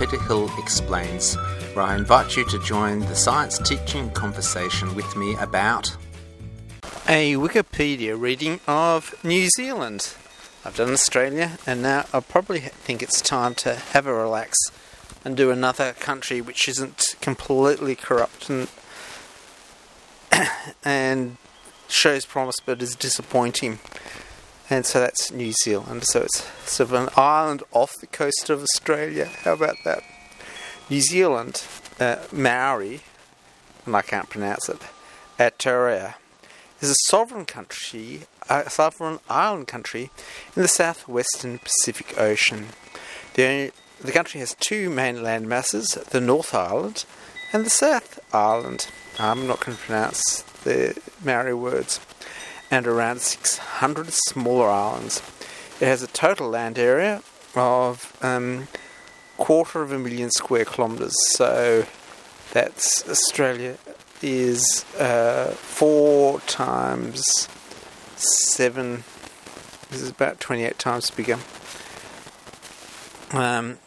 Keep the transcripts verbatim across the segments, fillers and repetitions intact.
Peter Hill Explains, where I invite you to join the science teaching conversation with me about a Wikipedia reading of New Zealand. I've done Australia, and now I probably think it's time to have a relax and do another country which isn't completely corrupt and and shows promise but is disappointing. And so that's New Zealand. So it's sort of an island off the coast of Australia. How about that? New Zealand, uh, Maori, and I can't pronounce it, Aotearoa, is a sovereign country, a sovereign island country in the southwestern Pacific Ocean. The, only, the country has two main land masses, the North Island and the South Island. I'm not going to pronounce the Maori words. And around six hundred smaller islands. It has a total land area of um, quarter of a million square kilometres. So that's Australia is uh, four times seven. This is about twenty-eight times bigger. Um,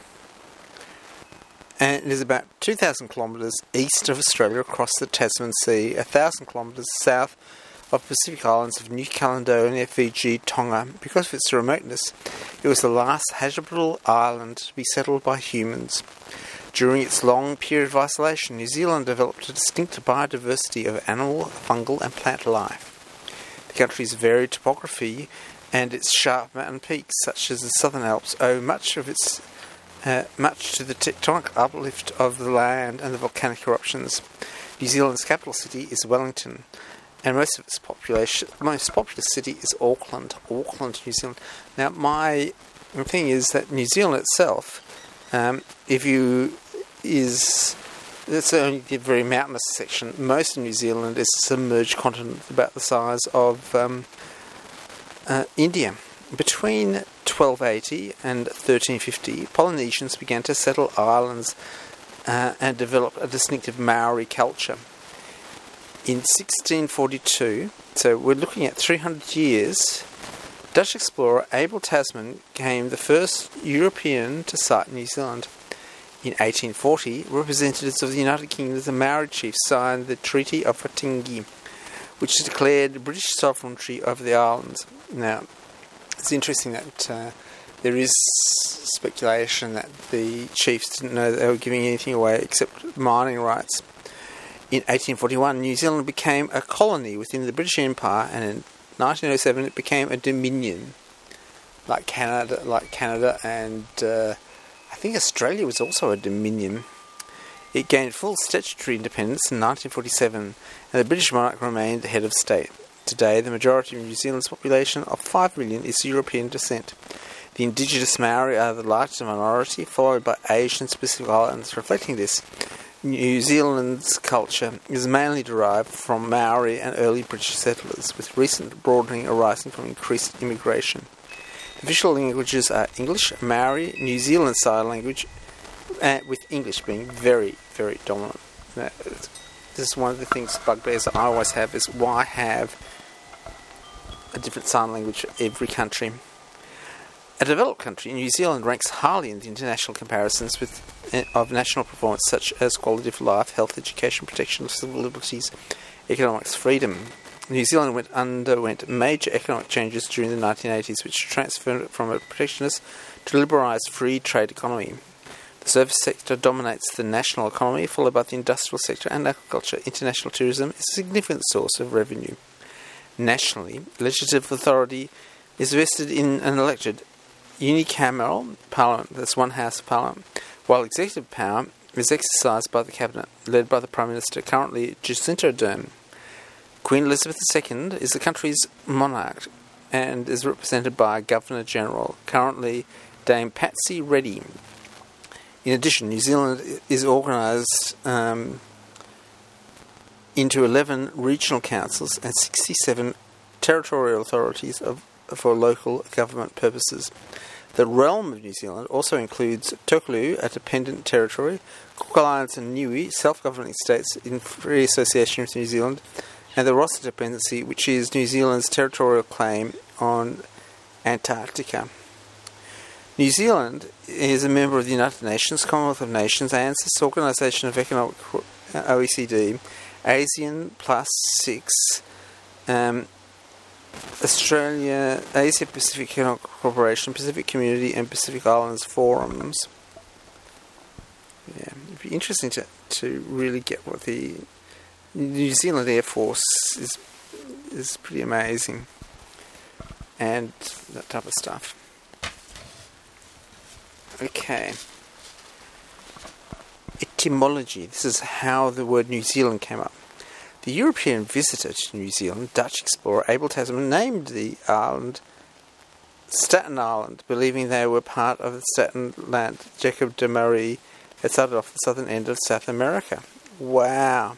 and it is about two thousand kilometres east of Australia across the Tasman Sea, one thousand kilometres south of Pacific Islands of New Caledonia, Fiji, Tonga. Because of its remoteness, it was the last habitable island to be settled by humans. During its long period of isolation, New Zealand developed a distinct biodiversity of animal, fungal and plant life. The country's varied topography and its sharp mountain peaks, such as the Southern Alps, owe much of its uh, much to the tectonic uplift of the land and the volcanic eruptions. New Zealand's capital city is Wellington, and most of its population, most populous city is Auckland, Auckland, New Zealand. Now, my thing is that New Zealand itself, um, if you is, it's only the very mountainous section. Most of New Zealand is a submerged continent about the size of um, uh, India. Between twelve eighty and thirteen fifty, Polynesians began to settle islands uh, and develop a distinctive Maori culture. In sixteen forty-two, so we're looking at three hundred years, Dutch explorer Abel Tasman became the first European to sight New Zealand. In eighteen forty, representatives of the United Kingdom as the Maori chiefs signed the Treaty of Waitangi, which declared British sovereignty over the islands. Now, it's interesting that uh, there is speculation that the chiefs didn't know that they were giving anything away except mining rights. In eighteen forty-one, New Zealand became a colony within the British Empire, and in nineteen oh seven it became a dominion, like Canada, like Canada, and uh, I think Australia was also a dominion. It gained full statutory independence in nineteen forty-seven, and the British monarch remained the head of state. Today, the majority of New Zealand's population of five million is European descent. The indigenous Maori are the largest minority, followed by Asian Pacific Islands. Reflecting this, New Zealand's culture is mainly derived from Maori and early British settlers, with recent broadening arising from increased immigration. Official languages are English, Maori, New Zealand Sign Language, uh, with English being very, very dominant. Now, this is one of the things, bugbears that I always have, is why have a different sign language for every country. A developed country, New Zealand ranks highly in the international comparisons with uh, of national performance such as quality of life, health, education, protection of civil liberties, economics, freedom. New Zealand went, underwent major economic changes during the nineteen eighties, which transferred it from a protectionist to liberalised free trade economy. The service sector dominates the national economy, followed by the industrial sector and agriculture. International tourism is a significant source of revenue. Nationally, legislative authority is vested in an elected unicameral parliament, that's one house of parliament, while executive power is exercised by the cabinet, led by the Prime Minister, currently Jacinda Ardern. Queen Elizabeth the Second is the country's monarch and is represented by a Governor-General, currently Dame Patsy Reddy. In addition, New Zealand is organised um, into eleven regional councils and sixty-seven territorial authorities of, for local government purposes. The realm of New Zealand also includes Tokelau, a dependent territory, Cook Islands and Niue, self-governing states in free association with New Zealand, and the Rossa Dependency, which is New Zealand's territorial claim on Antarctica. New Zealand is a member of the United Nations, Commonwealth of Nations, ANZUS, Organisation of Economic O E C D, ASEAN Plus Six, um, Australia, Asia Pacific Economic Cooperation, Pacific Community, and Pacific Islands forums. Yeah, it'd be interesting to to really get what the New Zealand Air Force is is pretty amazing, and that type of stuff. Okay. Etymology. This is how the word New Zealand came up. The European visitor to New Zealand, Dutch explorer Abel Tasman, named the island Staten Island, believing they were part of the Staten Land. Jacob de Marie had started off the southern end of South America. Wow.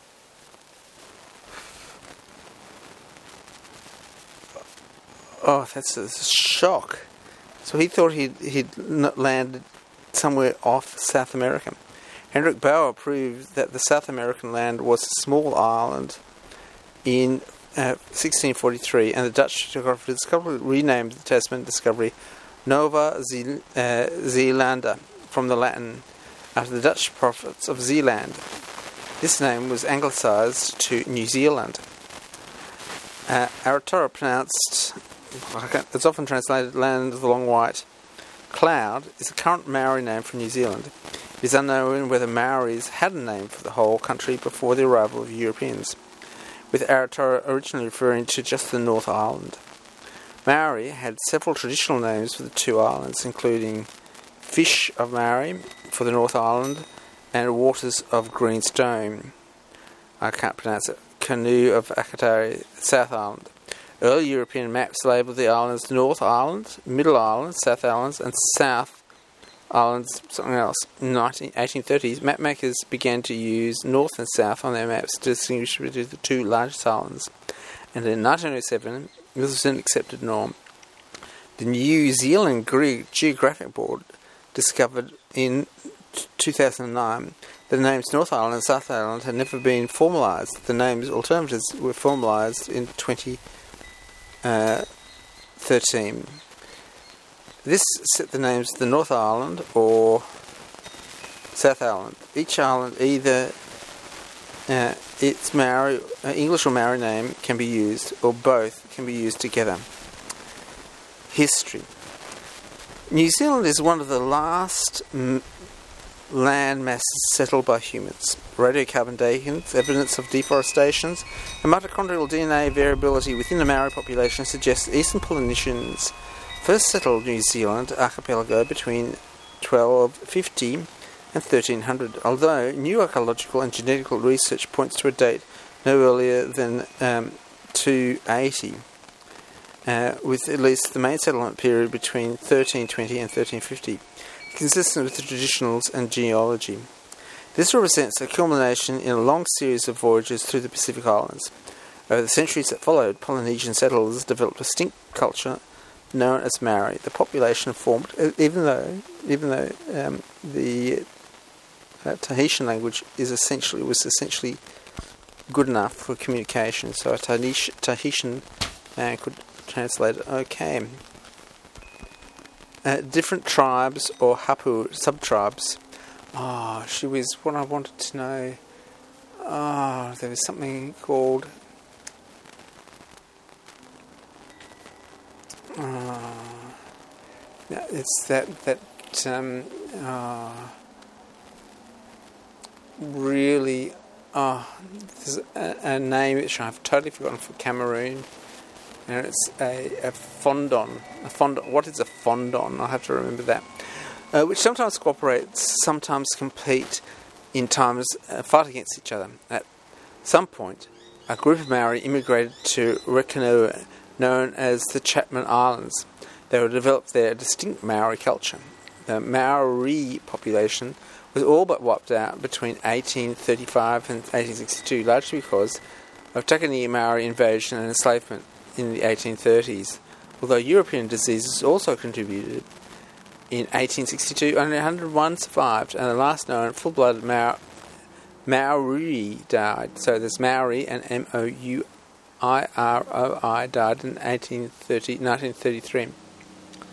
Oh, that's a shock. So he thought he'd, he'd landed somewhere off South America. Hendrik Bauer proved that the South American land was a small island in uh, sixteen forty-three, and the Dutch geographer discovery renamed the Tasman discovery Nova Ze- uh, Zelanda from the Latin after the Dutch prophets of Zeeland. This name was anglicised to New Zealand. Uh, Aotearoa, pronounced, it's often translated land of the long white cloud, is the current Maori name for New Zealand. It is unknown whether Maoris had a name for the whole country before the arrival of Europeans, with Aotearoa originally referring to just the North Island. Maori had several traditional names for the two islands, including Fish of Maori for the North Island and Waters of Greenstone. I can't pronounce it. Canoe of Akatari, South Island. Early European maps labelled the islands North Island, Middle Island, South Islands, and South Islands something else. In the eighteen thirties, mapmakers began to use North and South on their maps to distinguish between the two largest islands, and in nineteen oh seven, this was an accepted norm. The New Zealand Geographic Board discovered in two thousand nine that the names North Island and South Island had never been formalised. The names alternatives were formalised in twenty thirteen. This set the names the North Island or South Island. Each island, either uh, its Maori, uh, English or Maori name can be used, or both can be used together. History. New Zealand is one of the last m- land masses settled by humans. Radiocarbon dating, evidence of deforestation, and mitochondrial D N A variability within the Maori population suggests Eastern Polynesians first settled New Zealand archipelago between twelve fifty and thirteen hundred, although new archaeological and genetical research points to a date no earlier than um, two eighty, uh, with at least the main settlement period between thirteen twenty and thirteen fifty, consistent with the traditionals and geology. This represents a culmination in a long series of voyages through the Pacific Islands. Over the centuries that followed, Polynesian settlers developed a distinct culture known as Maori. The population formed, even though, even though um, the uh, Tahitian language is essentially was essentially good enough for communication, so a Tahitian, Tahitian man could translate it. Okay. Uh, different tribes or hapu sub-tribes. Oh, she was what I wanted to know. Oh, there was something called. Oh, it's that that um, oh, really. Oh, there's a, a name which I've totally forgotten for Cameroon, and it's a, a fondon. A fondon. What is a fondon? I'll have to remember that. Uh, which sometimes cooperates, sometimes compete, in times uh, fight against each other. At some point, a group of Maori immigrated to Rekanua, known as the Chapman Islands. They would develop their distinct Maori culture. The Maori population was all but wiped out between eighteen thirty-five and eighteen sixty-two, largely because of Takania Maori invasion and enslavement in the eighteen thirties. Although European diseases also contributed, in eighteen sixty-two only one hundred one survived, and the last known full-blooded Maori, Maori died. So there's Maori and M O U I R O I died in nineteen thirty-three.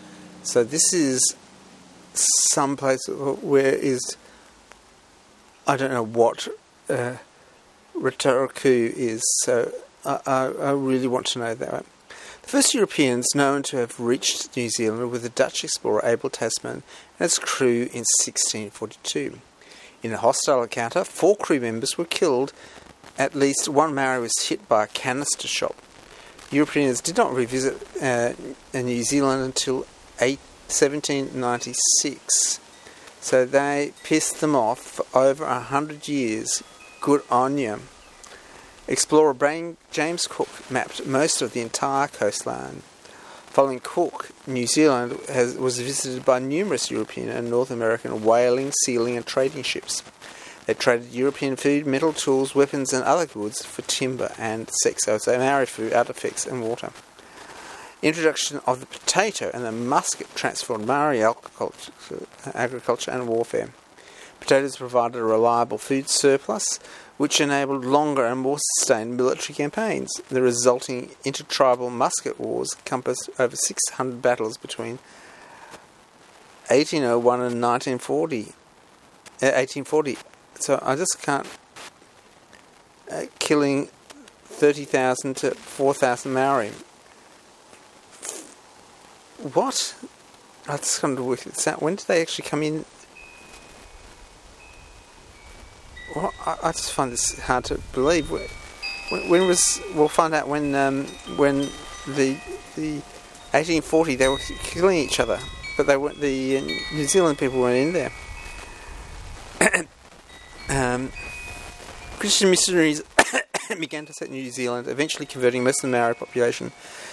So this is some place where is, I don't know what uh, Rotorua is, so I, I, I really want to know that. The first Europeans known to have reached New Zealand were the Dutch explorer Abel Tasman and his crew in sixteen forty-two. In a hostile encounter, four crew members were killed. At least one Maori was hit by a canister shot. Europeans did not revisit uh, New Zealand until seventeen ninety-six. So they pissed them off for over a hundred years. Good on you. Explorer James Cook mapped most of the entire coastline. Following Cook, New Zealand has, was visited by numerous European and North American whaling, sealing and trading ships. They traded European food, metal tools, weapons and other goods for timber and sex, so Maori food, artifacts and water. Introduction of the potato and the musket transformed Maori agriculture, agriculture and warfare. Potatoes provided a reliable food surplus, which enabled longer and more sustained military campaigns. The resulting intertribal musket wars encompassed over six hundred battles between eighteen oh one and nineteen forty. Uh, eighteen forty. So I just can't... Uh, killing thirty thousand to four thousand Maori. What? I just got to work this out. When did they actually come in? Well, I, I just find this hard to believe. When, when was we'll find out when um, when the the eighteen forty they were killing each other, but they weren't. The uh, New Zealand people weren't in there. um, Christian missionaries began to set New Zealand, eventually converting most of the Maori population.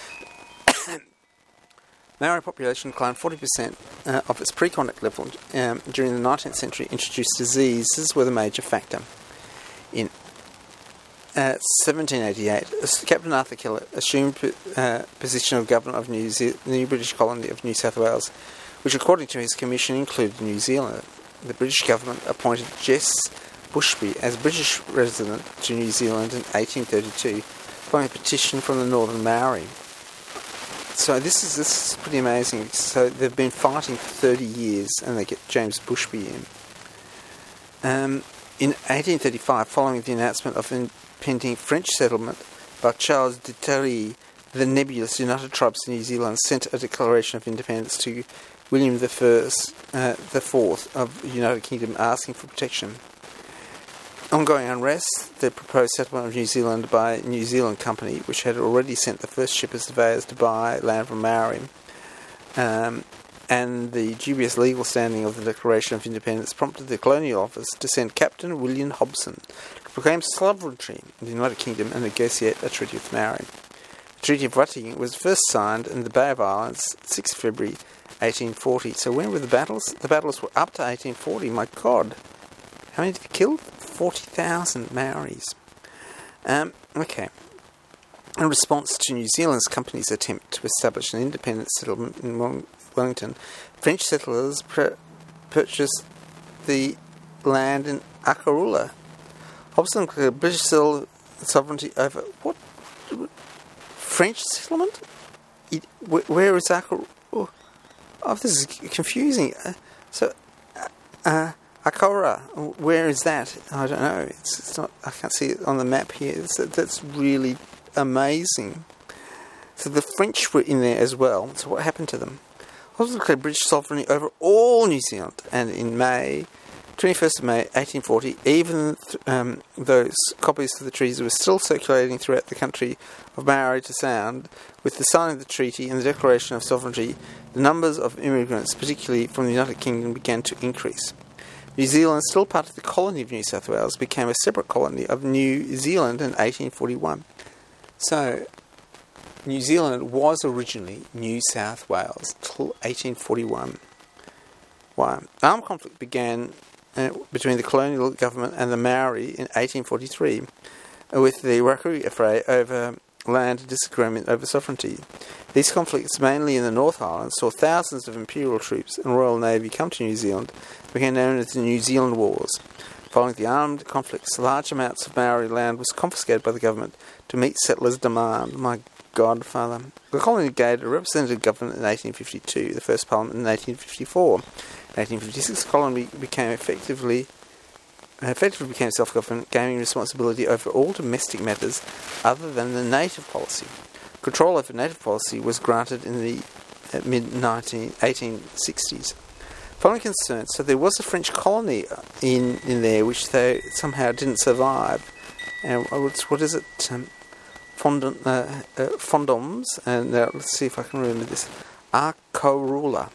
Maori population climbed forty percent uh, of its pre-contact level um, during the nineteenth century. Introduced diseases were the major factor. In uh, seventeen eighty-eight, Captain Arthur Keller assumed uh, position of governor of New Ze- the new British colony of New South Wales, which according to his commission included New Zealand. The British government appointed Jess Bushby as British resident to New Zealand in eighteen thirty-two, following a petition from the Northern Maori. So this is this is pretty amazing. So they've been fighting for thirty years, and they get James Bushby in. Um, in eighteen thirty-five, following the announcement of impending French settlement by Charles de Terry, the nebulous United Tribes of New Zealand sent a declaration of independence to William the First, uh, the Fourth of the United Kingdom, asking for protection. Ongoing unrest, the proposed settlement of New Zealand by New Zealand Company, which had already sent the first shippers surveyors to buy land from Maori, um, and the dubious legal standing of the Declaration of Independence prompted the Colonial Office to send Captain William Hobson to proclaim sovereignty in the United Kingdom and negotiate a treaty with Maori. The Treaty of Waitangi was first signed in the Bay of Islands, sixth of February eighteen forty. So when were the battles? The battles were up to eighteen forty. My God. How many did they kill? forty thousand Maoris. Um, okay. In response to New Zealand's company's attempt to establish an independent settlement in Wellington, French settlers pr- purchased the land in Akarula. Hobson declared British sovereignty over what? French settlement? It, wh- where is Akarula? Oh, oh, this is confusing. Uh, so, uh, uh Akora, where is that? I don't know. It's, it's not. I can't see it on the map here. It's, that's really amazing. So the French were in there as well. So what happened to them? Hobson declared British sovereignty over all New Zealand, and in May, twenty-first of May, eighteen forty, even th- um, those copies of the treaty were still circulating throughout the country of Maori to Sound. With the signing of the treaty and the declaration of sovereignty, the numbers of immigrants, particularly from the United Kingdom, began to increase. New Zealand, still part of the colony of New South Wales, became a separate colony of New Zealand in eighteen forty-one. So, New Zealand was originally New South Wales till eighteen forty-one. Wow. Armed conflict began uh, between the colonial government and the Maori in eighteen forty-three, with the Rakuri affray over land disagreement over sovereignty. These conflicts, mainly in the North Island, saw thousands of Imperial troops and Royal Navy come to New Zealand, became known as the New Zealand Wars. Following the armed conflicts, large amounts of Maori land was confiscated by the government to meet settlers' demand. My godfather. The colony gained a representative government in eighteen fifty-two, the first parliament in eighteen fifty-four. In eighteen fifty-six, the colony became effectively effectively became self-government, gaining responsibility over all domestic matters other than the native policy. Control over native policy was granted in the mid eighteen sixties. Following concerns, so there was a French colony in, in there which they somehow didn't survive. And what's, what is it? Um, Fondant, uh, uh, Fondoms, and uh, let's see if I can remember this. Arkarula.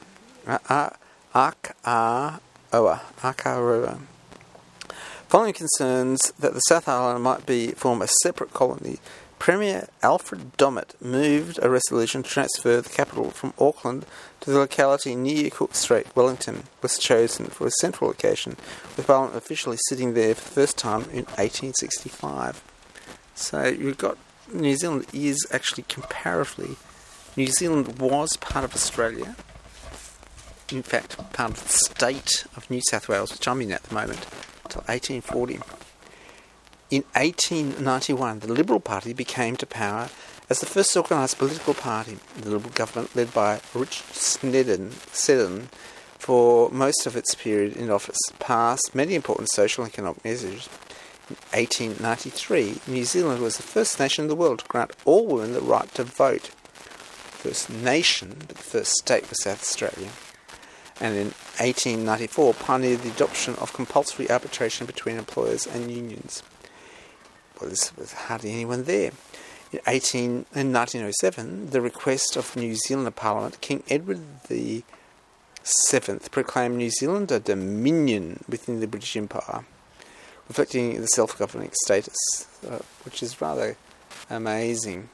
Arkaroa. Arkaroa. Following concerns that the South Island might be form a separate colony, Premier Alfred Domett moved a resolution to transfer the capital from Auckland to the locality near Cook Strait. Wellington was chosen for a central location, with Parliament officially sitting there for the first time in eighteen sixty-five. So you've got New Zealand is actually comparatively, New Zealand was part of Australia, in fact part of the state of New South Wales, which I'm in at the moment, until eighteen forty. In eighteen ninety-one, the Liberal Party became to power as the first organised political party. The Liberal government, led by Richard Snedden, Seddon, for most of its period in office, passed many important social and economic measures. In eighteen ninety-three, New Zealand was the first nation in the world to grant all women the right to vote. First nation, but the first state was South Australia. And in eighteen ninety-four, pioneered the adoption of compulsory arbitration between employers and unions. Well, there was hardly anyone there. In, eighteen, in nineteen oh seven, the request of New Zealand Parliament, King Edward the Seventh proclaimed New Zealand a dominion within the British Empire, reflecting the self-governing status, uh, which is rather amazing.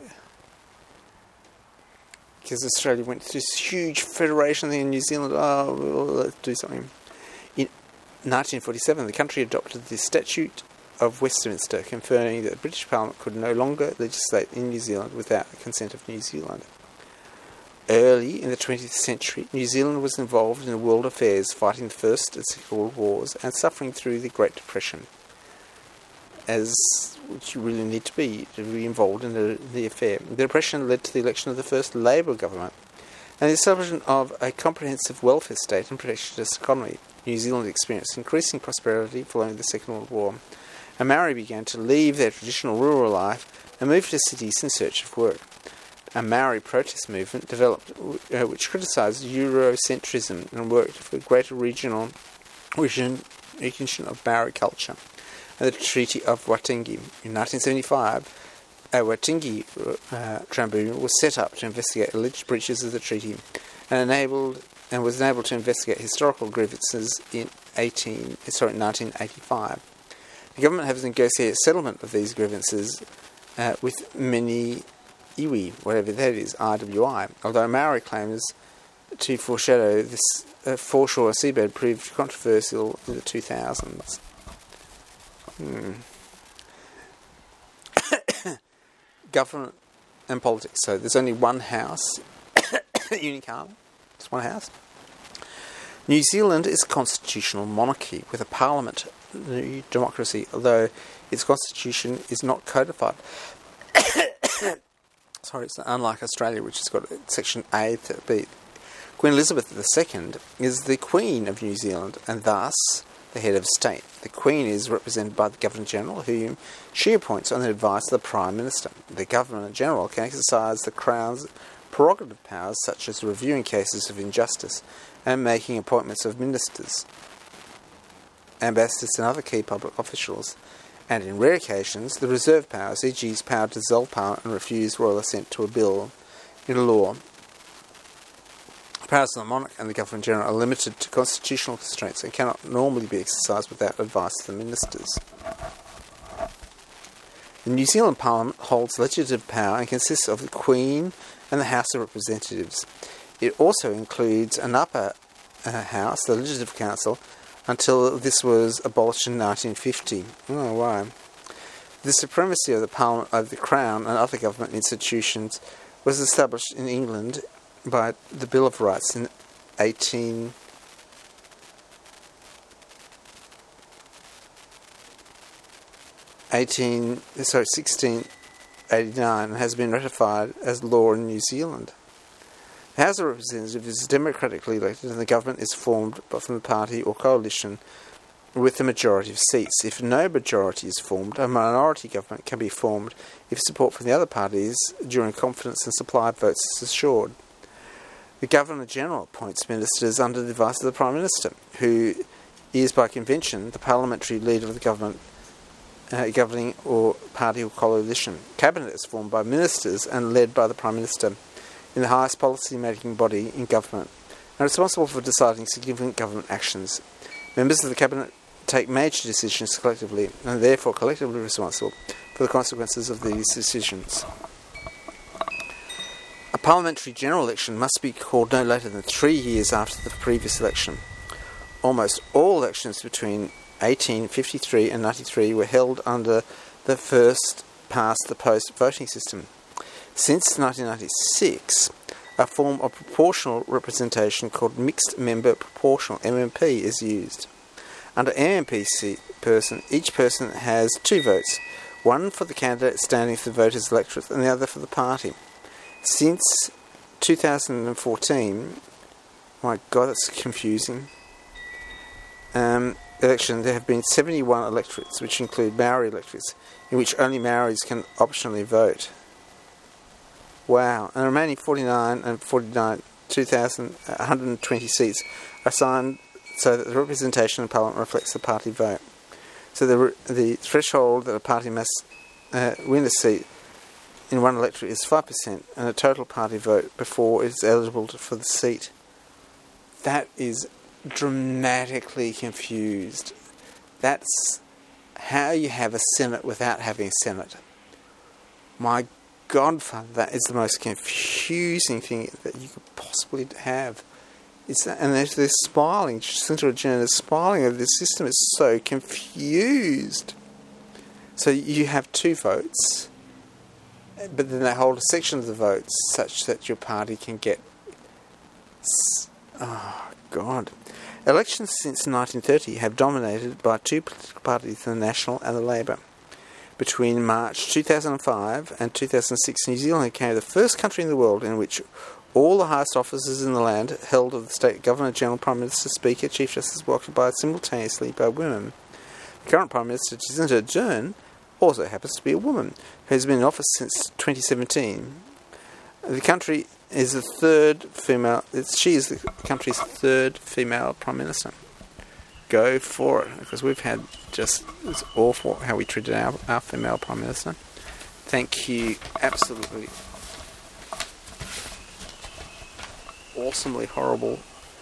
Because Australia went through this huge federation thing in New Zealand. Oh, well, let's do something. In nineteen forty-seven, the country adopted the Statute of Westminster, confirming that the British Parliament could no longer legislate in New Zealand without the consent of New Zealand. Early in the twentieth century, New Zealand was involved in world affairs, fighting the First and Second World Wars and suffering through the Great Depression, as which you really need to be to be involved in the, the affair. The Depression led to the election of the first Labour government and the establishment of a comprehensive welfare state and protectionist economy. New Zealand experienced increasing prosperity following the Second World War, and Maori began to leave their traditional rural life and move to cities in search of work. A Maori protest movement developed uh, which criticised Eurocentrism and worked for greater regional recognition of Maori culture, and the Treaty of Waitangi. In nineteen seventy-five, a Waitangi uh, Tribunal was set up to investigate alleged breaches of the treaty and enabled and was enabled to investigate historical grievances in eighteen sorry nineteen eighty-five. The government has negotiated settlement of these grievances uh, with many iwi, whatever that is, I W I, although Maori claims to foreshadow this uh, foreshore seabed proved controversial in the two thousands. Hmm. Government and politics. So there's only one house, Unicum, just one house. New Zealand is a constitutional monarchy with a parliament democracy, although its constitution is not codified. Sorry, it's unlike Australia, which has got Section A to B. Queen Elizabeth the Second is the Queen of New Zealand, and thus the head of state. The Queen is represented by the Governor-General, whom she appoints on the advice of the Prime Minister. The Governor-General can exercise the Crown's prerogative powers, such as reviewing cases of injustice and making appointments of ministers, ambassadors and other key public officials, and in rare occasions the reserve powers, for example its power to dissolve Parliament and refuse royal assent to a bill in a law. The powers of the monarch and the Governor-General are limited to constitutional constraints and cannot normally be exercised without advice of the ministers. The New Zealand Parliament holds legislative power and consists of the Queen and the House of Representatives. It also includes an upper uh, house, the Legislative Council, until this was abolished in nineteen fifty. Oh, wow. The supremacy of the Parliament over the Crown and other government institutions was established in England by the Bill of Rights in eighteen eighteen sorry sixteen eighty-nine and has been ratified as law in New Zealand. The House of Representatives is democratically elected and the government is formed from the party or coalition with a majority of seats. If no majority is formed, a minority government can be formed if support from the other parties during confidence and supply of votes is assured. The Governor-General appoints ministers under the advice of the Prime Minister, who is by convention the parliamentary leader of the government, uh, governing or party or coalition. Cabinet is formed by ministers and led by the Prime Minister in the highest policy-making body in government, and responsible for deciding significant government actions. Members of the Cabinet take major decisions collectively and are therefore collectively responsible for the consequences of these decisions. A parliamentary general election must be called no later than three years after the previous election. Almost all elections between eighteen fifty-three and ninety-three were held under the first past the post voting system. Since nineteen ninety-six, a form of proportional representation called mixed member proportional M M P is used. Under M M P person, each person has two votes, one for the candidate standing for the voters' electorate and the other for the party. Since two thousand fourteen, my God, that's confusing, um, election, there have been seventy-one electorates, which include Maori electorates, in which only Maoris can optionally vote. Wow. And the remaining forty-nine and forty-nine, two thousand one hundred twenty seats are assigned so that the representation in Parliament reflects the party vote. So the the threshold that a party must uh, win a seat in one electorate is five percent, and a total party vote before it's eligible to, for the seat. That is dramatically confused. That's how you have a Senate without having a Senate. My Godfather, that is the most confusing thing that you could possibly have. It's that, and they're, they're smiling, Jacinda Ardern is smiling over this system. Is so confused. So you have two votes, but then they hold a section of the votes such that your party can get... Oh, God. Elections since nineteen thirty have dominated by two political parties, the National and the Labour. Between March two thousand five and two thousand six, New Zealand became the first country in the world in which all the highest offices in the land held of the state Governor General, Prime Minister, Speaker, Chief Justice were occupied simultaneously by women. The current Prime Minister, Jacinda Ardern, also happens to be a woman, who has been in office since twenty seventeen. The country is the third female, she is the country's third female Prime Minister. Go for it, because we've had just, it's awful how we treated our, our female Prime Minister. Thank you, absolutely awesomely horrible.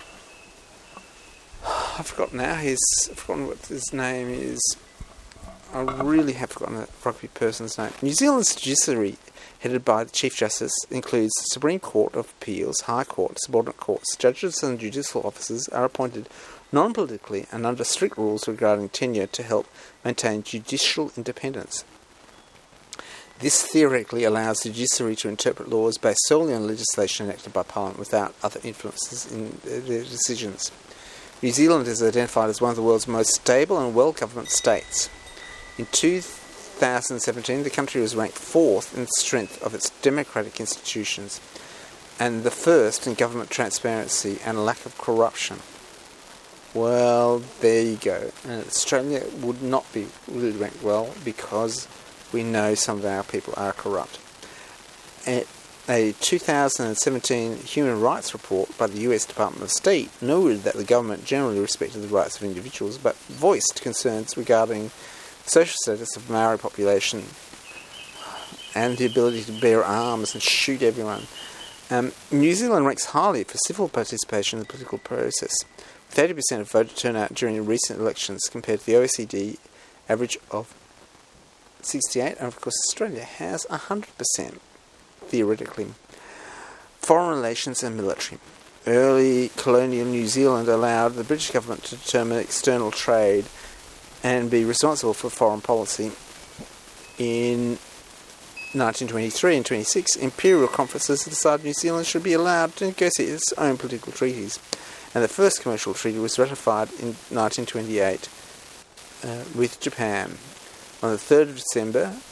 I've forgotten now his, I've forgotten what his name is. I really have forgotten the rugby person's name. New Zealand's judiciary, headed by the Chief Justice, includes the Supreme Court of Appeals, High Court, subordinate courts. Judges and judicial officers are appointed non-politically and under strict rules regarding tenure to help maintain judicial independence. This theoretically allows the judiciary to interpret laws based solely on legislation enacted by Parliament without other influences in their decisions. New Zealand is identified as one of the world's most stable and well-governed states. In two thousand seventeen, the country was ranked fourth in the strength of its democratic institutions and the first in government transparency and lack of corruption. Well, there you go. And Australia would not be really ranked well because we know some of our people are corrupt. And a two thousand seventeen Human Rights Report by the U S Department of State noted that the government generally respected the rights of individuals, but voiced concerns regarding the social status of the Maori population and the ability to bear arms and shoot everyone. Um, New Zealand ranks highly for civil participation in the political process, with eighty percent of voter turnout during recent elections compared to the O E C D average of sixty-eight, and of course Australia has one hundred percent, theoretically. Foreign relations and military. Early colonial New Zealand allowed the British government to determine external trade and be responsible for foreign policy. In nineteen twenty-three and twenty-six, imperial conferences decided New Zealand should be allowed to negotiate its own political treaties, and the first commercial treaty was ratified in nineteen twenty-eight uh, with Japan. On the third of December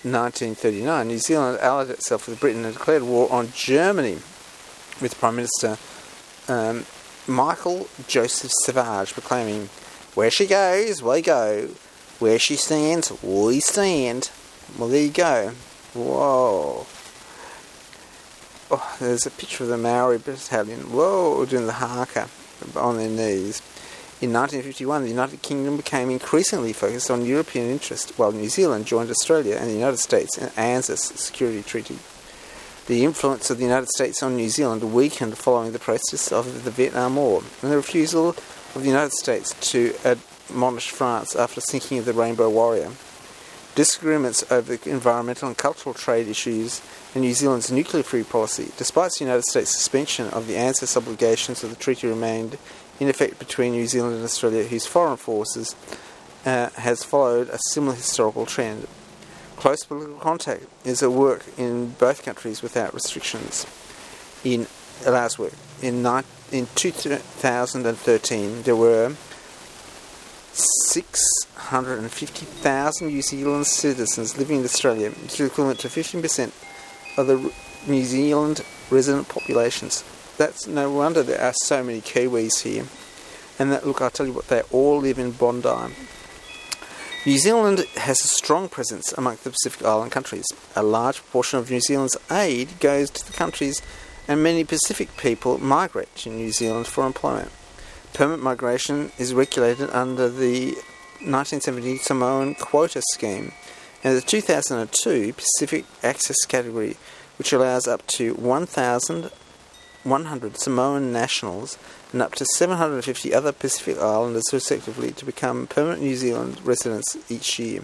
nineteen thirty-nine, New Zealand allied itself with Britain and declared war on Germany, with Prime Minister um, Michael Joseph Savage proclaiming, "Where she goes, we go. Where she stands, we stand." Well, there you go. Whoa. Oh, there's a picture of the Maori battalion, whoa, doing the haka on their knees. In nineteen fifty-one, the United Kingdom became increasingly focused on European interest, while New Zealand joined Australia and the United States in ANZUS Security Treaty. The influence of the United States on New Zealand weakened following the process of the Vietnam War and the refusal of the United States to admonish France after the sinking of the Rainbow Warrior. Disagreements over environmental and cultural trade issues and New Zealand's nuclear-free policy, despite the United States' suspension of the ANZUS obligations of the treaty, remained in effect between New Zealand and Australia, whose foreign forces uh, has followed a similar historical trend. Close political contact is at work in both countries without restrictions. In allows work. In, ni- in two thousand thirteen, there were six hundred fifty thousand New Zealand citizens living in Australia, which is equivalent to fifteen percent of the New Zealand resident populations. That's no wonder there are so many Kiwis here. And that, look, I'll tell you what, they all live in Bondi. New Zealand has a strong presence among the Pacific Island countries. A large proportion of New Zealand's aid goes to the countries, and many Pacific people migrate to New Zealand for employment. Permanent migration is regulated under the nineteen seventy Samoan Quota Scheme and the two thousand two Pacific Access Category, which allows up to one thousand one hundred Samoan nationals and up to seven hundred fifty other Pacific Islanders respectively to become permanent New Zealand residents each year.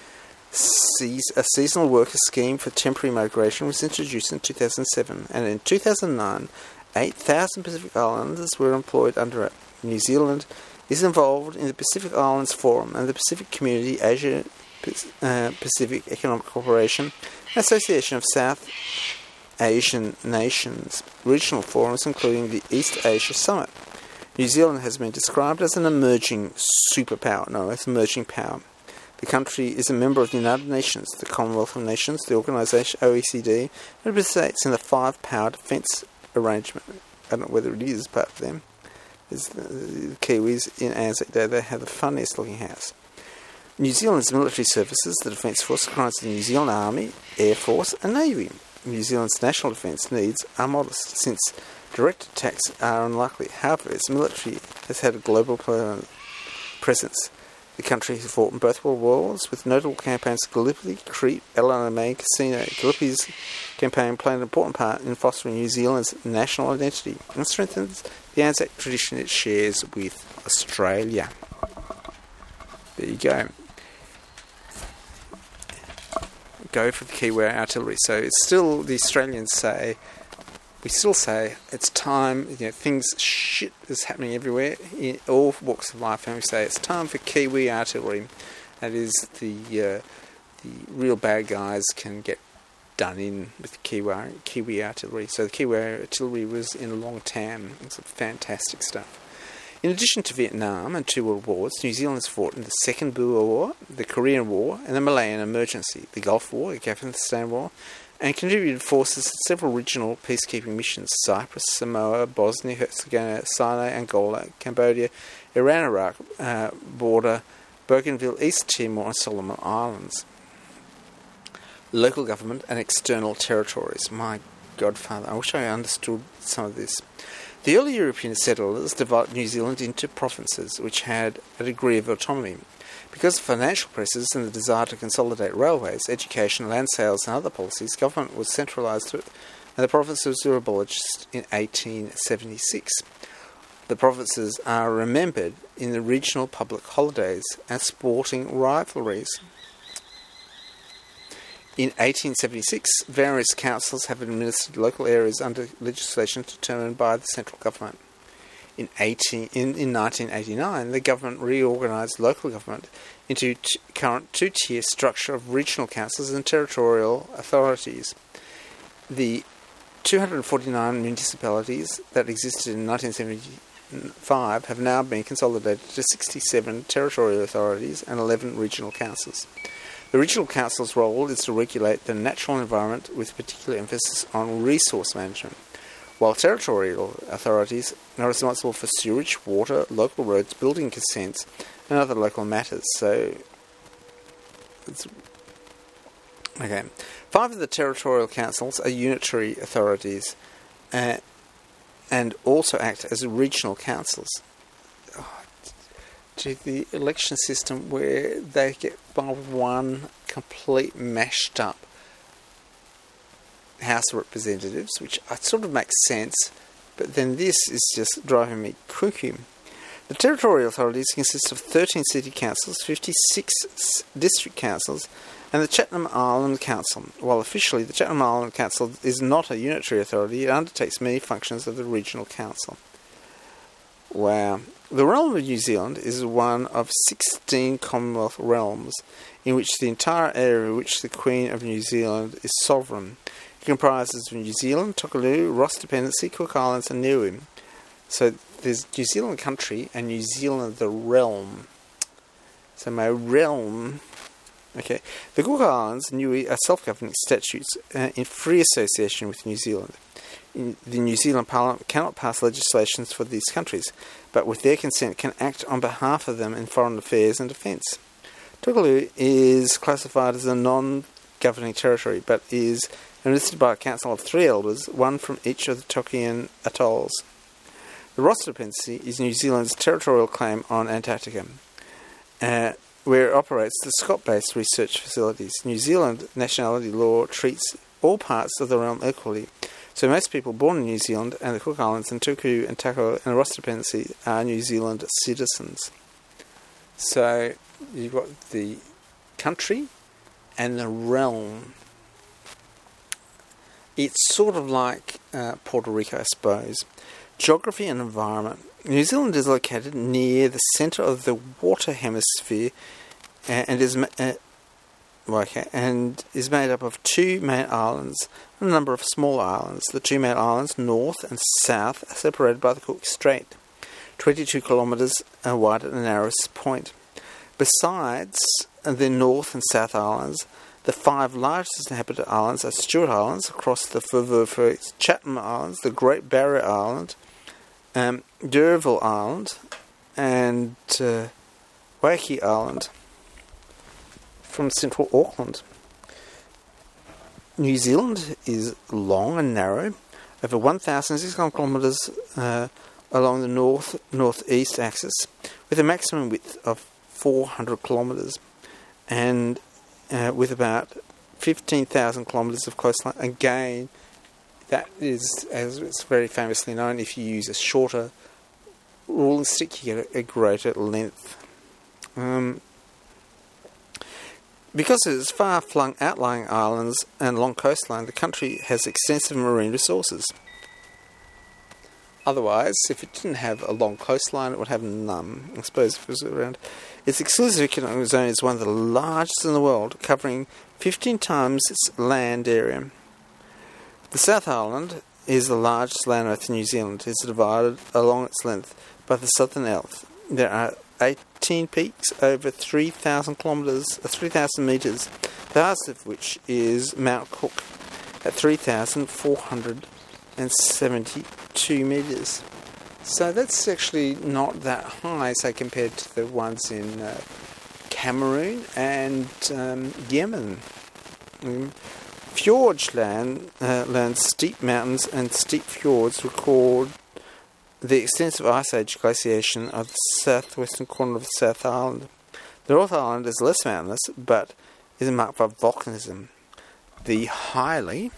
A seasonal worker scheme for temporary migration was introduced in two thousand seven, and in two thousand nine, eight thousand Pacific Islanders were employed under it. New Zealand is involved in the Pacific Islands Forum and the Pacific Community Asia uh, Pacific Economic Cooperation, Association of South Asian Nations, regional forums including the East Asia Summit. New Zealand has been described as an emerging superpower. No, it's an emerging power. The country is a member of the United Nations, the Commonwealth of Nations, the organisation O E C D, and participates in the five-power defence arrangement. I don't know whether it is part of them. There's the, the Kiwis in Anzac Day, they have the funniest looking house. New Zealand's military services, the Defence Force, comprise the New Zealand Army, Air Force and Navy. New Zealand's national defence needs are modest, since direct attacks are unlikely. However, its military has had a global presence. The country has fought in both world wars, with notable campaigns Gallipoli, Crete, Alamein, Cassino. Gallipoli's campaign played an important part in fostering New Zealand's national identity and strengthens the Anzac tradition it shares with Australia. There you go. Go for the Kiwi artillery. So it's still, the Australians say, we still say it's time, you know, things, shit is happening everywhere in all walks of life, and we say it's time for Kiwi artillery. That is, the uh, the real bad guys can get done in with Kiwi, Kiwi artillery. So the Kiwi artillery was in Long Tam. It's fantastic stuff. In addition to Vietnam and two world wars, New Zealand has fought in the Second Boer War, the Korean War, and the Malayan Emergency, the Gulf War, the Afghanistan War, and contributed forces to several regional peacekeeping missions: Cyprus, Samoa, Bosnia, Herzegovina, Sinai, Angola, Cambodia, Iran-Iraq uh, border, Bougainville, East Timor, and Solomon Islands. Local government and external territories. My godfather, I wish I understood some of this. The early European settlers divided New Zealand into provinces, which had a degree of autonomy. Because of financial pressures and the desire to consolidate railways, education, land sales and other policies, government was centralised and the provinces were abolished in eighteen seventy-six. The provinces are remembered in the regional public holidays and sporting rivalries. In eighteen seventy-six, various councils have administered local areas under legislation determined by the central government. In, eighteen, in, in nineteen eighty-nine, the government reorganised local government into t- current two-tier structure of regional councils and territorial authorities. The two hundred forty-nine municipalities that existed in nineteen seventy-five have now been consolidated to sixty-seven territorial authorities and eleven regional councils. The regional council's role is to regulate the natural environment with particular emphasis on resource management, while territorial authorities are responsible for sewage, water, local roads, building consents, and other local matters. So, it's, okay. Five of the territorial councils are unitary authorities uh, and also act as regional councils. Oh, to the election system where they get by one complete mashed up House of Representatives, which sort of makes sense, but then this is just driving me cuckoo. The territorial authorities consist of thirteen city councils, fifty-six district councils, and the Chatham Island Council. While officially the Chatham Island Council is not a unitary authority, it undertakes many functions of the regional council. Wow. The realm of New Zealand is one of sixteen Commonwealth realms, in which the entire area in which the Queen of New Zealand is sovereign. It comprises of New Zealand, Tokelau, Ross Dependency, Cook Islands and Niue. So there's New Zealand country and New Zealand the realm. So my realm... Okay. The Cook Islands and Niue are self-governing statutes uh, in free association with New Zealand. In, the New Zealand Parliament cannot pass legislations for these countries, but with their consent can act on behalf of them in foreign affairs and defence. Tokelau is classified as a non-governing territory, but is enlisted by a council of three elders, one from each of the Tokean atolls. The Ross Dependency is New Zealand's territorial claim on Antarctica, uh, where it operates the Scott-based research facilities. New Zealand nationality law treats all parts of the realm equally, so most people born in New Zealand and the Cook Islands and Tuku and Tako and the Ross Dependency are New Zealand citizens. So you've got the country and the realm. It's sort of like uh, Puerto Rico, I suppose. Geography and environment. New Zealand is located near the centre of the water hemisphere uh, and is uh, okay, and is made up of two main islands and a number of small islands. The two main islands, north and south, are separated by the Cook Strait, twenty-two kilometres wide at the narrowest point. Besides the North and South Islands, the five largest inhabited islands are Stewart Islands, across the Furfur, Chatham Islands, the Great Barrier Island, um, D'Urville Island, and uh, Waiheke Island from central Auckland. New Zealand is long and narrow, over one thousand six hundred kilometres uh, along the north-northeast axis, with a maximum width of four hundred kilometres, and uh, with about fifteen thousand kilometres of coastline. Again, that is, as it's very famously known, if you use a shorter ruling stick, you get a, a greater length. Um, because of its far-flung outlying islands and long coastline, the country has extensive marine resources. Otherwise, if it didn't have a long coastline, it would have none. I suppose if it was around. Its exclusive economic zone is one of the largest in the world, covering fifteen times its land area. The South Island is the largest landmass in New Zealand. It is divided along its length by the Southern Elf. There are eighteen peaks over three thousand kilometres, uh, three thousand metres, the highest of which is Mount Cook at three thousand four hundred seventy-two metres. So that's actually not that high, say, compared to the ones in uh, Cameroon and um, Yemen. Um, Fjord land, uh, land, steep mountains and steep fjords record the extensive Ice Age glaciation of the southwestern corner of the South Island. The North Island is less mountainous, but is marked by volcanism. The highly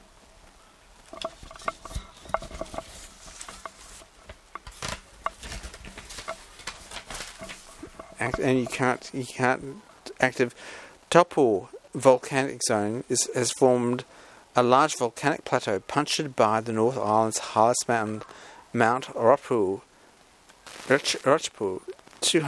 act, and you can't you can't active Taupo volcanic zone is has formed a large volcanic plateau punctured by the North Island's highest mountain, Mount Oropu, Rochpu, two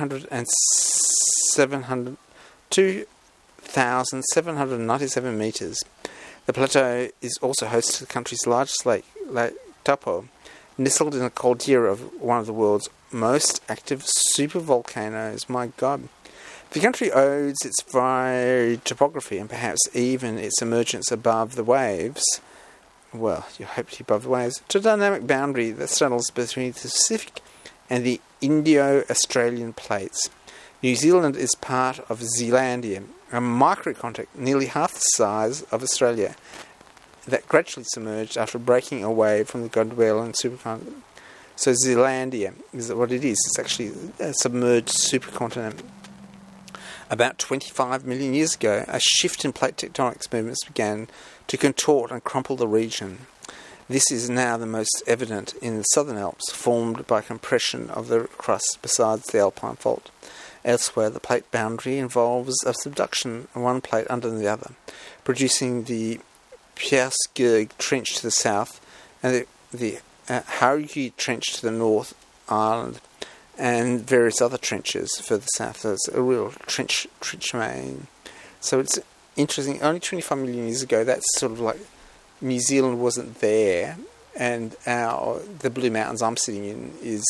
thousand seven hundred ninety-seven metres. The plateau is also host to the country's largest lake, Lake Taupo, nestled in a caldera of one of the world's most active supervolcanoes. My God. The country owes its varied topography and perhaps even its emergence above the waves, well, you hope to be above the waves, to a dynamic boundary that straddles between the Pacific and the Indo-Australian plates. New Zealand is part of Zealandia, a microcontinent nearly half the size of Australia, that gradually submerged after breaking away from the Gondwanan supercontinent. So Zealandia is what it is. It's actually a submerged supercontinent. About twenty-five million years ago, a shift in plate tectonics movements began to contort and crumple the region. This is now the most evident in the Southern Alps, formed by compression of the crust besides the Alpine fault. Elsewhere, the plate boundary involves a subduction of one plate under the other, producing the Piersgeorg Trench to the south and the, the uh, Hauraki Trench to the north island, and various other trenches further south. There's a real trench trench main. So it's interesting. Only twenty-five million years ago, that's sort of like New Zealand wasn't there, and our the Blue Mountains I'm sitting in is,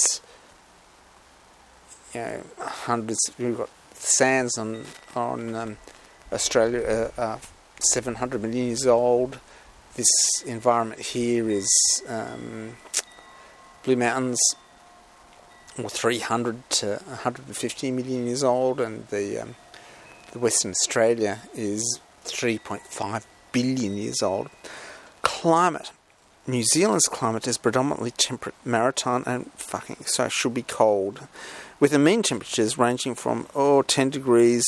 you know, hundreds. We've got sands on on um, Australia, uh, uh, seven hundred million years old. This environment here is um, Blue Mountains, or three hundred to one hundred fifty million years old, and the um, the Western Australia is three point five billion years old. Climate. New Zealand's climate is predominantly temperate, maritime, and fucking so should be cold, with the mean temperatures ranging from oh ten degrees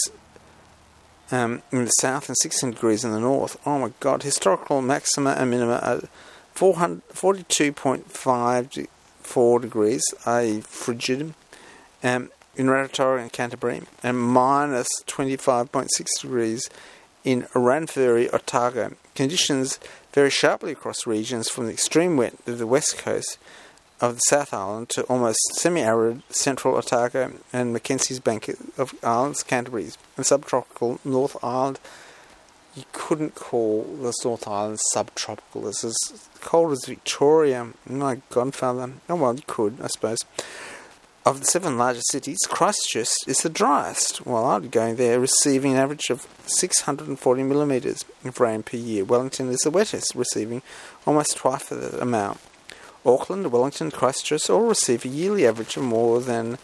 um, in the south and sixteen degrees in the north. Oh my god! Historical maxima and minima are forty-two point five four degrees, a frigid, um, in Rarotonga and Canterbury, and minus twenty-five point six degrees in Ranfurly, Otago. Conditions vary sharply across regions from the extreme wet of the west coast of the South Island to almost semi-arid central Otago and Mackenzie's Bank of Islands, Canterbury, and subtropical North Island. You couldn't call this North Island subtropical. It's as cold as Victoria. My godfather. Oh, well, you could, I suppose. Of the seven largest cities, Christchurch is the driest. Well, I'd be going there, receiving an average of six hundred forty millimetres of rain per year. Wellington is the wettest, receiving almost twice that amount. Auckland, Wellington, Christchurch all receive a yearly average of more than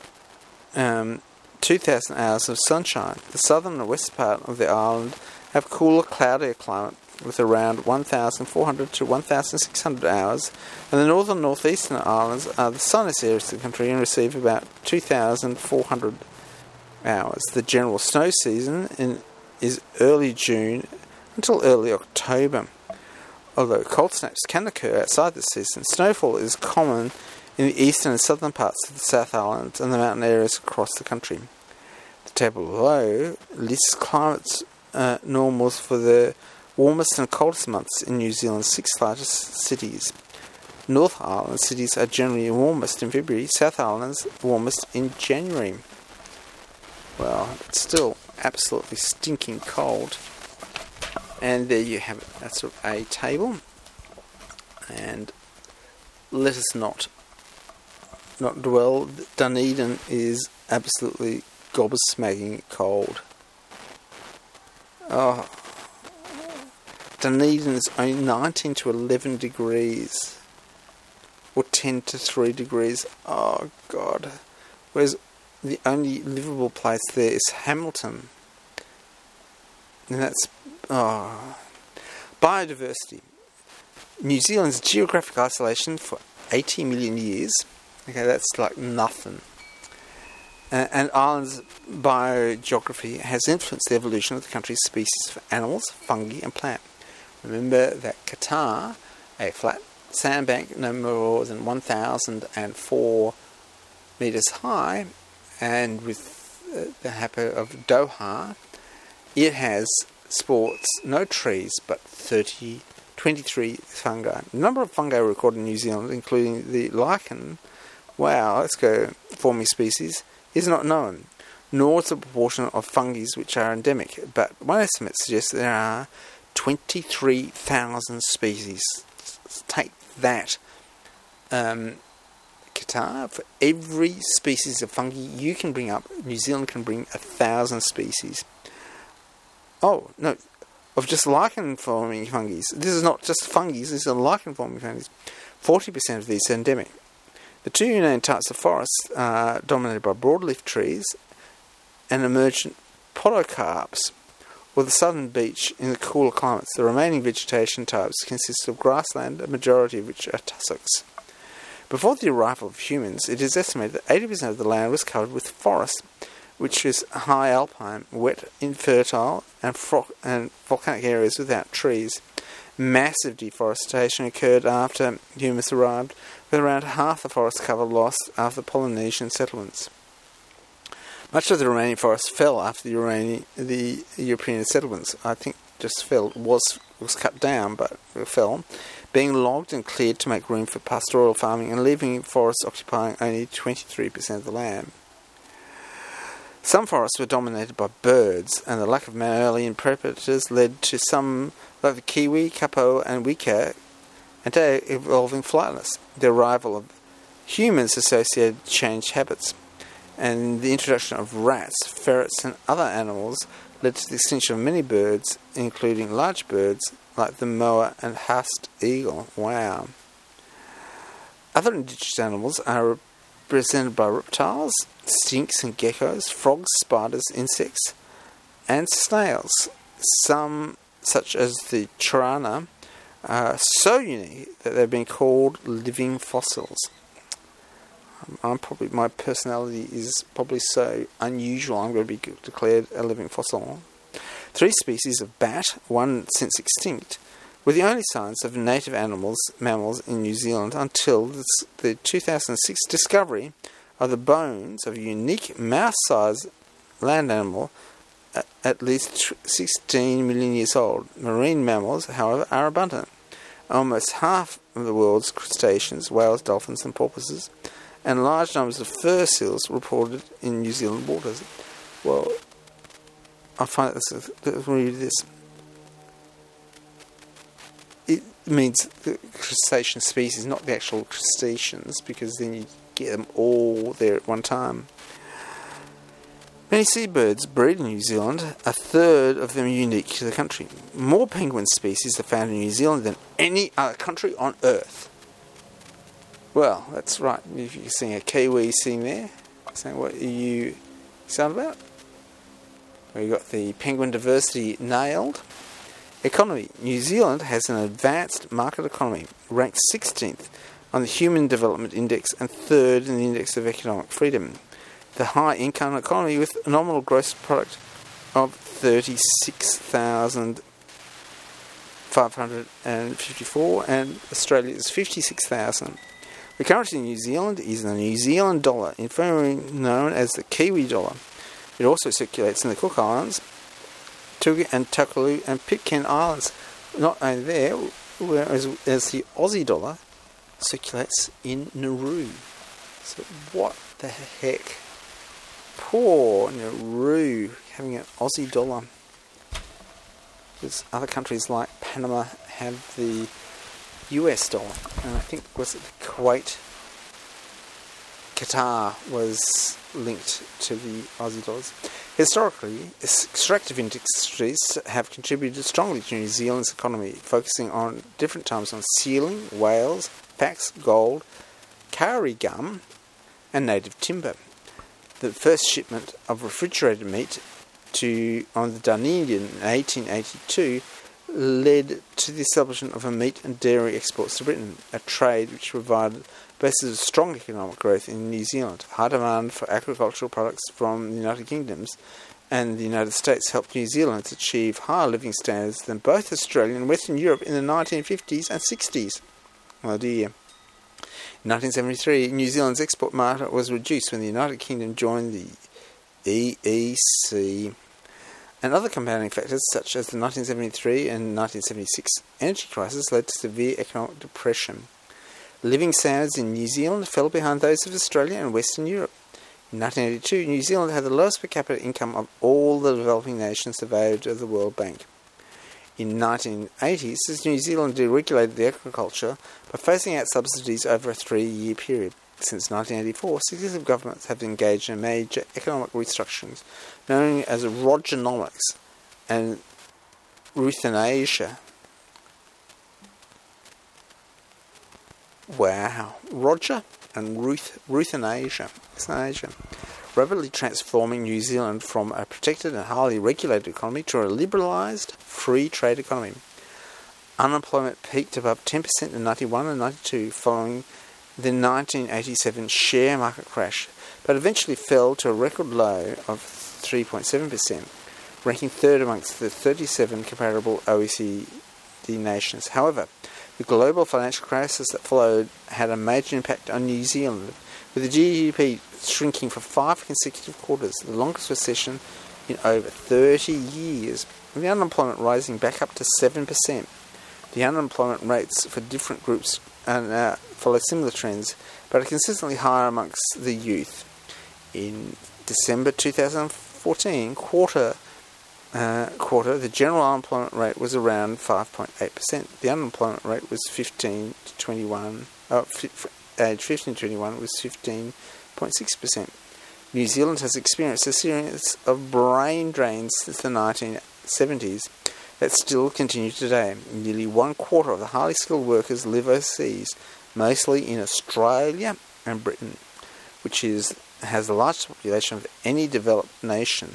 um, two thousand hours of sunshine. The southern and west part of the island have cooler, cloudier climate with around one thousand four hundred to one thousand six hundred hours, and the northern and northeastern islands are the sunniest areas of the country and receive about two thousand four hundred hours. The general snow season in, is early June until early October. Although cold snaps can occur outside this season, snowfall is common in the eastern and southern parts of the South Island and the mountain areas across the country. The table below lists climate uh, normals for the warmest and coldest months in New Zealand's six largest cities. North Island cities are generally warmest in February, South Island's warmest in January. Well, it's still absolutely stinking cold. And there you have it. That's a table. And let us not not dwell. Dunedin is absolutely gobsmacking cold. Oh, Dunedin is only nineteen to eleven degrees, or ten to three degrees. Oh God! Whereas the only livable place there is Hamilton, and that's oh. Biodiversity. New Zealand's geographic isolation for eighty million years. Okay, that's like nothing. Uh, and Ireland's biogeography has influenced the evolution of the country's species of animals, fungi and plant. Remember that Qatar, a flat sandbank no more than one thousand four metres high, and with uh, the happy of Doha, it has sports no trees but thirty, twenty-three fungi. The number of fungi recorded in New Zealand, including the lichen, wow, let's go, forming species, is not known, nor is the proportion of fungi which are endemic, but one estimate suggests there are twenty-three thousand species. Take that, um, Qatar, for every species of fungi you can bring up, New Zealand can bring a thousand species. Oh, no, of just lichen-forming fungi. This is not just fungi, these are lichen-forming fungi. forty percent of these are endemic. The two main types of forests are dominated by broadleaf trees and emergent podocarps, or the southern beech in the cooler climates. The remaining vegetation types consist of grassland, a majority of which are tussocks. Before the arrival of humans, it is estimated that eighty percent of the land was covered with forest, which is high alpine, wet, infertile, and, fro- and volcanic areas without trees. Massive deforestation occurred after humans arrived, with around half the forest cover lost after Polynesian settlements. Much of the remaining forest fell after the, Urani- the European settlements. I think just fell, was was cut down, but it fell, being logged and cleared to make room for pastoral farming and leaving forests occupying only twenty-three percent of the land. Some forests were dominated by birds, and the lack of mammalian predators led to some, like the kiwi, kapo, and wika, and to evolving flightless. The arrival of humans-associated changed habits, and the introduction of rats, ferrets, and other animals led to the extinction of many birds, including large birds like the moa and haast eagle. Wow. Other indigenous animals are represented by reptiles, stinks and geckos, frogs, spiders, insects, and snails. Some, such as the Chorana, are so unique that they've been called living fossils. I'm probably my personality is probably so unusual. I'm going to be declared a living fossil. Three species of bat, one since extinct, were the only signs of native animals, mammals in New Zealand until this, the two thousand six discovery of the bones of a unique mouse-sized land animal at, at least sixteen million years old. Marine mammals, however, are abundant. Almost half of the world's crustaceans, whales, dolphins, and porpoises, and large numbers of fur seals reported in New Zealand waters. Well, I find this. Let's read this. It means the crustacean species, not the actual crustaceans, because then you get them all there at one time. Many seabirds breed in New Zealand. A third of them are unique to the country. More penguin species are found in New Zealand than any other country on Earth. Well, that's right. If you're seeing a kiwi sitting there, saying what are you excited about? We've got the penguin diversity nailed. Economy. New Zealand has an advanced market economy, ranked sixteenth on the Human Development Index and third in the Index of Economic Freedom. The high income economy with a nominal gross product of thirty-six thousand five hundred fifty-four and Australia is fifty-six thousand. The currency in New Zealand is the New Zealand dollar, informally known as the Kiwi dollar. It also circulates in the Cook Islands, Tuga and Tuvalu and Pitcairn Islands. Not only there, whereas as the Aussie dollar circulates in Nauru. So what the heck? Poor Nauru having an Aussie dollar. Because other countries like Panama have the U S dollar, and I think was it the Kuwait, Qatar was linked to the Aussie dollars. Historically, extractive industries have contributed strongly to New Zealand's economy, focusing on different times on sealing, whales, flax, gold, kauri gum, and native timber. The first shipment of refrigerated meat to on the Dunedin in eighteen eighty-two led to the establishment of a meat and dairy exports to Britain, a trade which provided basis of strong economic growth in New Zealand. High demand for agricultural products from the United Kingdoms and the United States helped New Zealand achieve higher living standards than both Australia and Western Europe in the nineteen fifties and sixties. Oh dear. In nineteen seventy-three, New Zealand's export market was reduced when the United Kingdom joined the E E C. And other compounding factors, such as the nineteen seventy-three and nineteen seventy-six energy crisis, led to severe economic depression. Living standards in New Zealand fell behind those of Australia and Western Europe. In nineteen eighty-two, New Zealand had the lowest per capita income of all the developing nations surveyed of the World Bank. In the nineteen eighties, New Zealand deregulated the agriculture by phasing out subsidies over a three-year period. Since nineteen eighty-four, successive governments have engaged in major economic restructurings known as Rogernomics and Ruthanasia. Wow. Roger and Ruth, Ruthanasia. Ruthanasia. Rapidly transforming New Zealand from a protected and highly regulated economy to a liberalised, free trade economy. Unemployment peaked above ten percent in ninety-one and ninety-two following the nineteen eighty-seven share market crash, but eventually fell to a record low of three point seven percent, ranking third amongst the thirty-seven comparable O E C D nations. However, the global financial crisis that followed had a major impact on New Zealand, with the G D P shrinking for five consecutive quarters, the longest recession in over thirty years, and the unemployment rising back up to seven percent. The unemployment rates for different groups uh, follow similar trends, but are consistently higher amongst the youth. In December twenty fourteen, quarter, uh, quarter, the general unemployment rate was around five point eight percent. The unemployment rate was fifteen to twenty-one. Uh, age fifteen to twenty-one was fifteen point six percent. New Zealand has experienced a series of brain drains since the nineteen seventies that still continue today. Nearly one quarter of the highly skilled workers live overseas, mostly in Australia and Britain, which is has the largest population of any developed nation.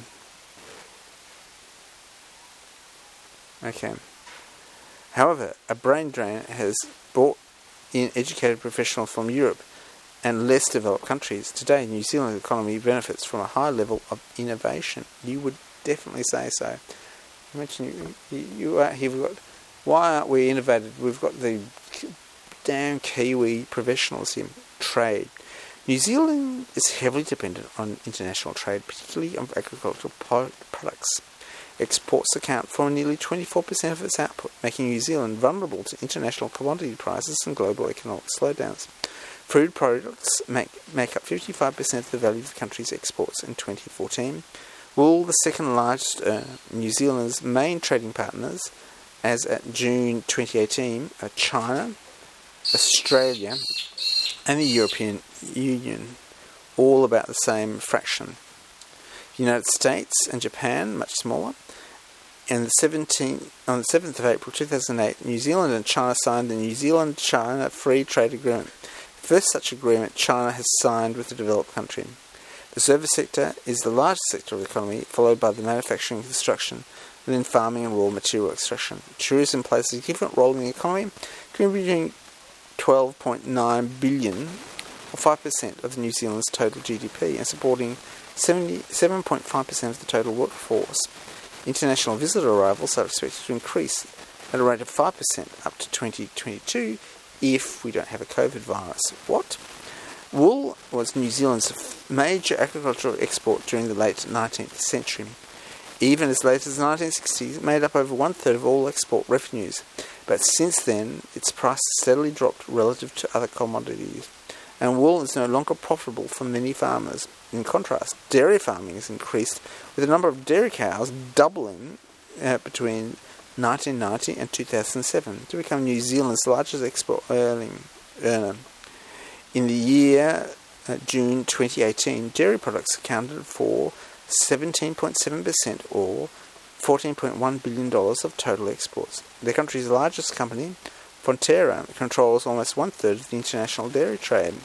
Okay. However, a brain drain has brought in educated professionals from Europe and less developed countries. Today, New Zealand's economy benefits from a high level of innovation. You would definitely say so. I mentioned you, you, you out here, we've got, why aren't we innovative? We've got the damn Kiwi professionals here. Trade. New Zealand is heavily dependent on international trade, particularly on agricultural products. Exports account for nearly twenty-four percent of its output, making New Zealand vulnerable to international commodity prices and global economic slowdowns. Food products make, make up fifty-five percent of the value of the country's exports in twenty fourteen. Wool, the second largest uh, New Zealand's main trading partners, as at June twenty eighteen, are China, Australia, and the European Union, all about the same fraction. The United States and Japan, much smaller. And the seventeenth, on the seventh of April two thousand eight, New Zealand and China signed the New Zealand-China Free Trade Agreement, the first such agreement China has signed with a developed country. The service sector is the largest sector of the economy, followed by the manufacturing and construction, and then farming and raw material extraction. Tourism plays a significant role in the economy, contributing twelve point nine billion dollars, or five percent of New Zealand's total G D P, and supporting seventy-seven point five percent of the total workforce. International visitor arrivals are expected to increase at a rate of five percent up to twenty twenty-two if we don't have a COVID virus. What? Wool was New Zealand's major agricultural export during the late nineteenth century. Even as late as the nineteen sixties, it made up over one-third of all export revenues. But since then, its price steadily dropped relative to other commodities, and wool is no longer profitable for many farmers. In contrast, dairy farming has increased, with the number of dairy cows doubling uh, between nineteen ninety and two thousand seven to become New Zealand's largest export earning, earner. In the year uh, June twenty eighteen, dairy products accounted for seventeen point seven percent or fourteen point one billion dollars of total exports. The country's largest company, Fonterra, controls almost one-third of the international dairy trade.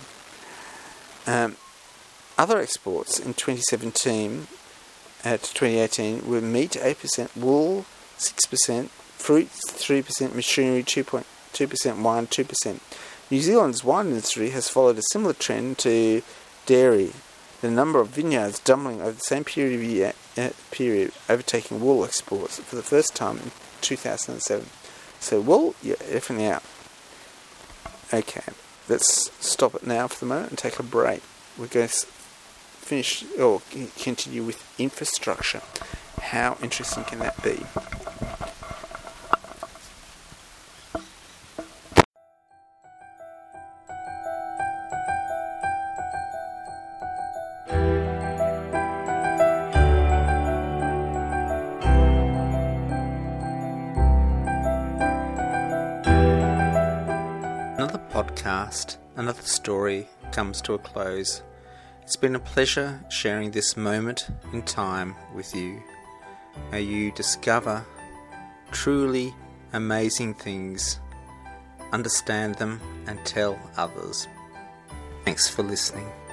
Um, other exports in twenty seventeen uh, to twenty eighteen were meat eight percent, wool six percent, fruit three percent, machinery two point two percent, wine two percent. New Zealand's wine industry has followed a similar trend to dairy, the number of vineyards doubling over the same period of year, uh, period, overtaking wool exports for the first time in two thousand seven. So wool, yeah, definitely out. Okay, let's stop it now for the moment and take a break. We're going to finish or continue with infrastructure. How interesting can that be? Another podcast, another story, comes to a close. It's been a pleasure sharing this moment in time with you. May you discover truly amazing things, understand them, and tell others. Thanks for listening.